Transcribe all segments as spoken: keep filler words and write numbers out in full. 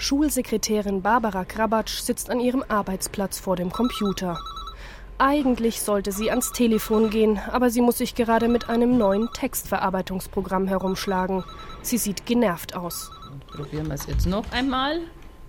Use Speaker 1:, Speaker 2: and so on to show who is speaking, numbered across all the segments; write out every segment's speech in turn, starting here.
Speaker 1: Schulsekretärin Barbara Krabatsch sitzt an ihrem Arbeitsplatz vor dem Computer. Eigentlich sollte sie ans Telefon gehen, aber sie muss sich gerade mit einem neuen Textverarbeitungsprogramm herumschlagen. Sie sieht genervt aus.
Speaker 2: Probieren wir es jetzt noch einmal.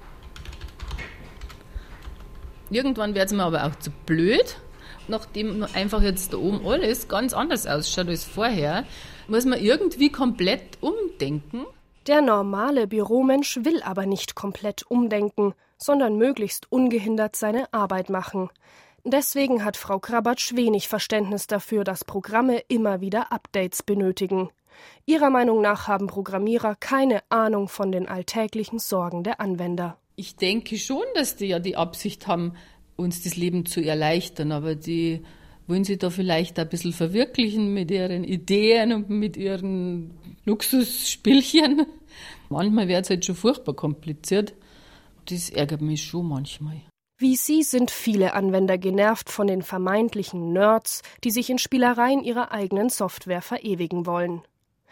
Speaker 2: Irgendwann wird es mir aber auch zu blöd. Nachdem einfach jetzt da oben alles ganz anders ausschaut als vorher, muss man irgendwie komplett umdenken.
Speaker 1: Der normale Büromensch will aber nicht komplett umdenken, sondern möglichst ungehindert seine Arbeit machen. Deswegen hat Frau Krabatsch wenig Verständnis dafür, dass Programme immer wieder Updates benötigen. Ihrer Meinung nach haben Programmierer keine Ahnung von den alltäglichen Sorgen der Anwender.
Speaker 2: Ich denke schon, dass die ja die Absicht haben, uns das Leben zu erleichtern, aber die wollen sich da vielleicht ein bisschen verwirklichen mit ihren Ideen und mit ihren Luxusspielchen. Manchmal wird es halt schon furchtbar kompliziert. Das ärgert mich schon manchmal.
Speaker 1: Wie sie sind viele Anwender genervt von den vermeintlichen Nerds, die sich in Spielereien ihrer eigenen Software verewigen wollen.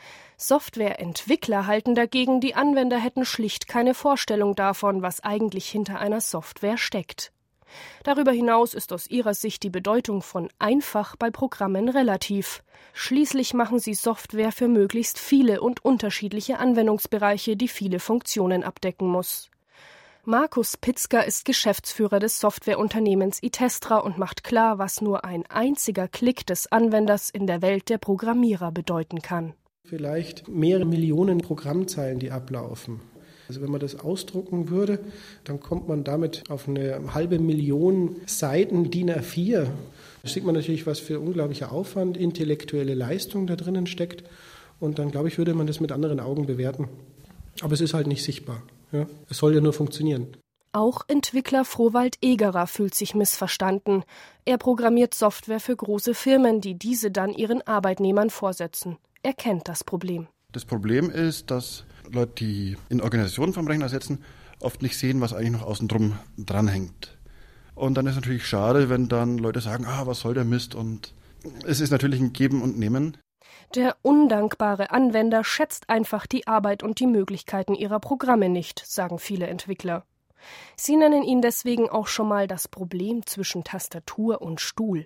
Speaker 1: Softwareentwickler halten dagegen, die Anwender hätten schlicht keine Vorstellung davon, was eigentlich hinter einer Software steckt. Darüber hinaus ist aus ihrer Sicht die Bedeutung von einfach bei Programmen relativ. Schließlich machen sie Software für möglichst viele und unterschiedliche Anwendungsbereiche, die viele Funktionen abdecken muss. Markus Pitzker ist Geschäftsführer des Softwareunternehmens Itestra und macht klar, was nur ein einziger Klick des Anwenders in der Welt der Programmierer bedeuten kann.
Speaker 3: Vielleicht mehrere Millionen Programmzeilen, die ablaufen. Also wenn man das ausdrucken würde, dann kommt man damit auf eine halbe Million Seiten D I N A vier. Da sieht man natürlich, was für unglaublicher Aufwand, intellektuelle Leistung da drinnen steckt. Und dann, glaube ich, würde man das mit anderen Augen bewerten. Aber es ist halt nicht sichtbar. Ja? Es soll ja nur funktionieren.
Speaker 1: Auch Entwickler Frohwald Egerer fühlt sich missverstanden. Er programmiert Software für große Firmen, die diese dann ihren Arbeitnehmern vorsetzen. Er kennt das Problem.
Speaker 4: Das Problem ist, dass Leute, die in Organisationen vom Rechner sitzen, oft nicht sehen, was eigentlich noch außen drum dranhängt. Und dann ist es natürlich schade, wenn dann Leute sagen, ah, was soll der Mist? Und es ist natürlich ein Geben und Nehmen.
Speaker 1: Der undankbare Anwender schätzt einfach die Arbeit und die Möglichkeiten ihrer Programme nicht, sagen viele Entwickler. Sie nennen ihn deswegen auch schon mal das Problem zwischen Tastatur und Stuhl.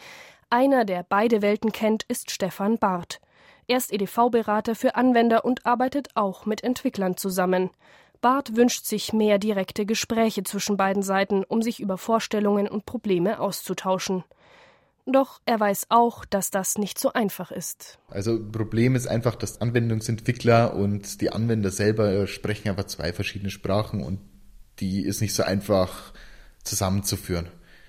Speaker 1: Einer, der beide Welten kennt, ist Stefan Barth. Er ist E D V-Berater für Anwender und arbeitet auch mit Entwicklern zusammen. Barth wünscht sich mehr direkte Gespräche zwischen beiden Seiten, um sich über Vorstellungen und Probleme auszutauschen. Doch er weiß auch, dass das nicht so einfach ist.
Speaker 5: Also Problem ist einfach, dass Anwendungsentwickler und die Anwender selber sprechen einfach zwei verschiedene Sprachen und die ist nicht so einfach zusammenzuführen.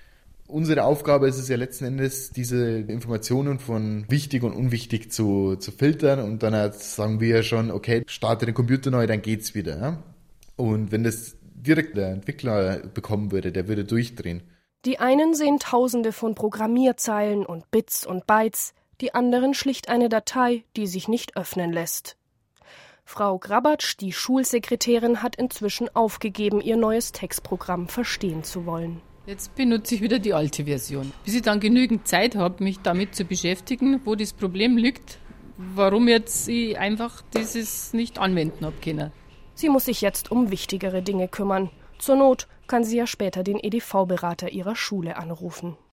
Speaker 5: Unsere Aufgabe ist es ja letzten Endes, diese Informationen von wichtig und unwichtig zu, zu filtern und dann sagen wir ja schon, okay, starte den Computer neu, dann geht's wieder. Ja? Und wenn das direkt der Entwickler bekommen würde, der würde durchdrehen.
Speaker 1: Die einen sehen Tausende von Programmierzeilen und Bits und Bytes, die anderen schlicht eine Datei, die sich nicht öffnen lässt. Frau Krabatsch, die Schulsekretärin, hat inzwischen aufgegeben, ihr neues Textprogramm verstehen zu wollen.
Speaker 2: Jetzt benutze ich wieder die alte Version. Bis ich dann genügend Zeit habe, mich damit zu beschäftigen, wo das Problem liegt, warum jetzt ich einfach dieses nicht anwenden habe können.
Speaker 1: Sie muss sich jetzt um wichtigere Dinge kümmern. Zur Not kann sie ja später den E D V-Berater ihrer Schule anrufen.